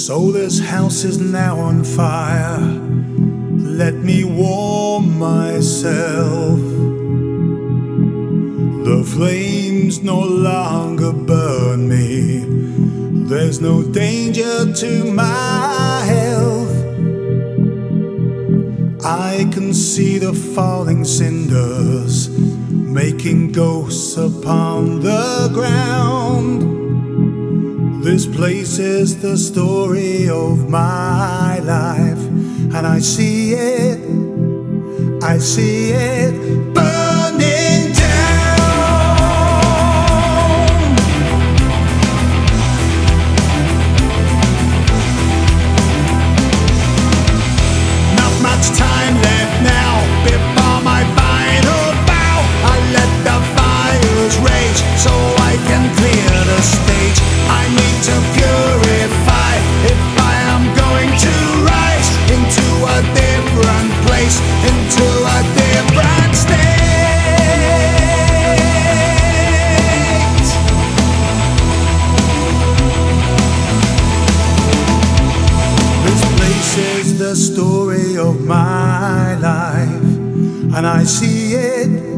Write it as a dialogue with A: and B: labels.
A: So this house is now on fire. Let me warm myself. The flames no longer burn me. There's no danger to my health. I can see the falling cinders making ghosts upon the ground. This place is the story of my life, and I see it burning down. Not much time left now before my final bow. I let the fires rage so I can clear the stage. I need to purify if I am going to rise into a different place, into a different state. This place is the story of my life, and I see it